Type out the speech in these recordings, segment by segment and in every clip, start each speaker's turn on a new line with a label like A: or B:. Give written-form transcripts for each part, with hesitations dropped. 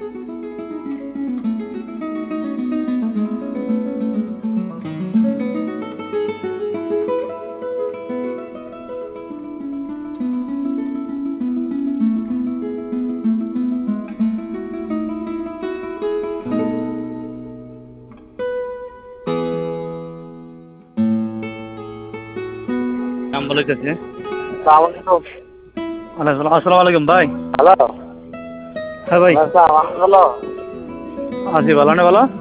A: নাম বলেছে।
B: আসসালামু
A: আসসালামু আলাইকুম ভাই।
B: হ্যালো।
A: হ্যাঁ ভাই,
B: হ্যালো।
A: আছি ভালো না ভালো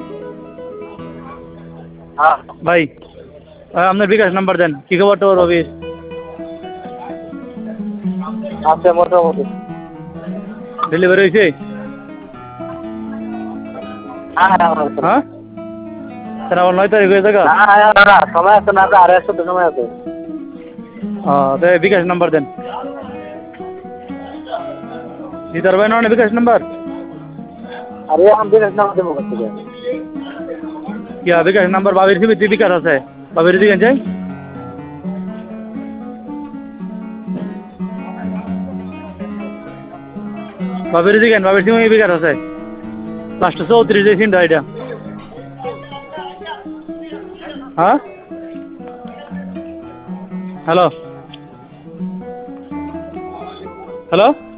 B: হ্যাঁ,
A: ভাই। আপনার বিকাশ নাম্বার দেন, কি খবর তো রবির?
B: আছে মোটামুটি।
A: ডেলিভারি হয়েছে?
B: হ্যাঁ,
A: হ্যাঁ, তারা 9 তারিখ হয়ে থাকা।
B: সময় আছে না, আর একশো সময় আছে।
A: বিকাশ নাম্বার দেন। দিদার ভাই না বিকাশ নাম্বার?
B: আরে আমি বিকাশ নাম্বার দেবো কোথা থেকে?
A: কি বিকাশ নাম্বার বাবির সিবিতে বিকাশ আছে, বাবির দিকে যাই। বাবির দিকে, বাবির সিমে বিকাশ আছে, লাস্ট 34 দিয়ে সিমটা এটা। হ্যাঁ, হ্যালো হ্যালো।